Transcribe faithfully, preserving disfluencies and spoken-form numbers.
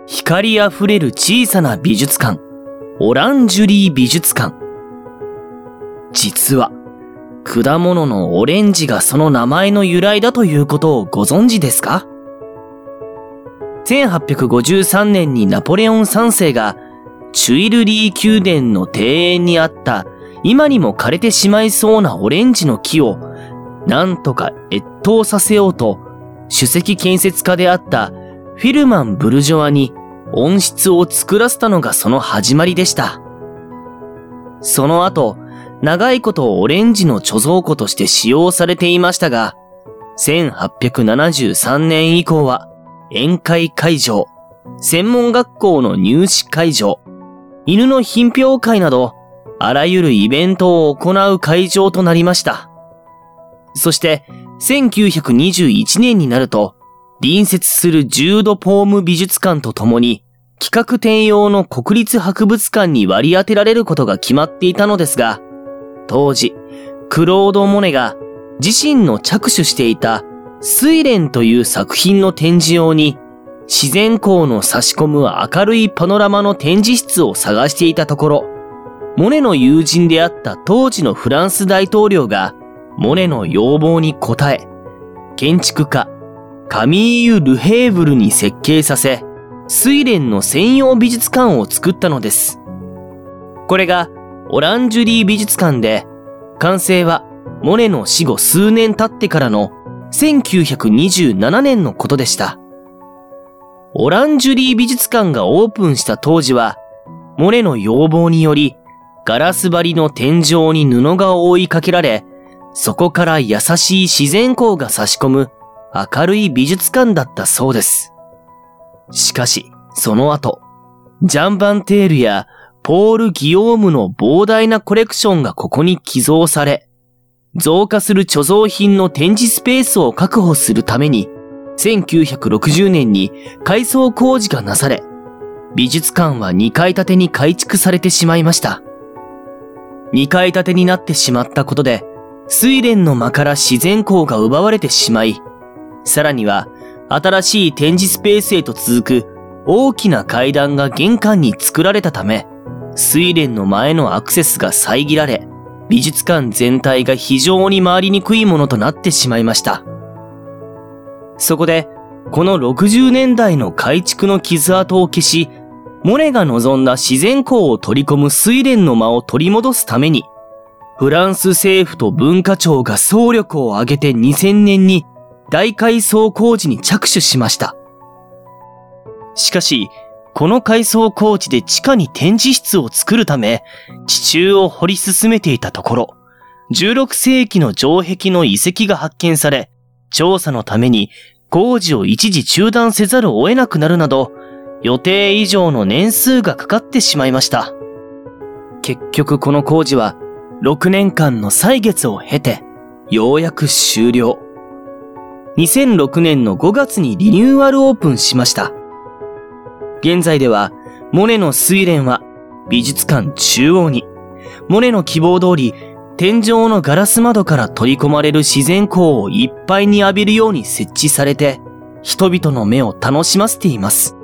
光あふれる小さな美術館、オランジュリー美術館。実は、果物のオレンジがその名前の由来だということをご存知ですか？せんはっぴゃくごじゅうさんねんにナポレオンさんせいがチュイルリー宮殿の庭園にあった今にも枯れてしまいそうなオレンジの木をなんとか越冬させようと首席建設家であったフィルマン・ブルジョワに温室を作らせたのがその始まりでした。その後、長いことオレンジの貯蔵庫として使用されていましたが、せんはっぴゃくななじゅうさんねん以降は宴会会場、専門学校の入試会場、犬の品評会など、あらゆるイベントを行う会場となりました。そして、せんきゅうひゃくにじゅういちねんになると、隣接するジュード・ポーム美術館とともに、企画展用の国立博物館に割り当てられることが決まっていたのですが、当時、クロード・モネが自身の着手していた睡蓮という作品の展示用に、自然光の差し込む明るいパノラマの展示室を探していたところ、モネの友人であった当時のフランス大統領が、モネの要望に応え、建築家、カミーユ・ルヘーブルに設計させ、睡蓮の専用美術館を作ったのです。これがオランジュリー美術館で、完成はモネの死後数年経ってからのせんきゅうひゃくにじゅうななねんのことでした。オランジュリー美術館がオープンした当時は、モネの要望により、ガラス張りの天井に布が覆いかけられ、そこから優しい自然光が差し込む明るい美術館だったそうです。しかし、その後、ジャン・バンテールやポール・ギオームの膨大なコレクションがここに寄贈され、増加する貯蔵品の展示スペースを確保するために、せんきゅうひゃくろくじゅうねんに改装工事がなされ、美術館はにかい建てに改築されてしまいました。にかい建てになってしまったことで、睡蓮の間から自然光が奪われてしまい、さらには新しい展示スペースへと続く大きな階段が玄関に作られたため、睡蓮の前のアクセスが遮られ、美術館全体が非常に回りにくいものとなってしまいました。そこで、このろくじゅうねんだいの改築の傷跡を消し、モネが望んだ自然光を取り込む睡蓮の間を取り戻すために、フランス政府と文化庁が総力を挙げてにせんねんに大改装工事に着手しました。しかし、この改装工事で地下に展示室を作るため、地中を掘り進めていたところ、じゅうろくせいきの城壁の遺跡が発見され、調査のために工事を一時中断せざるを得なくなるなど、予定以上の年数がかかってしまいました。結局この工事はろくねんかんの歳月を経て、ようやく終了。にせんろくねんのごがつにリニューアルオープンしました。現在では、モネの睡蓮は美術館中央に、モネの希望通り、天井のガラス窓から取り込まれる自然光をいっぱいに浴びるように設置されて、人々の目を楽しませています。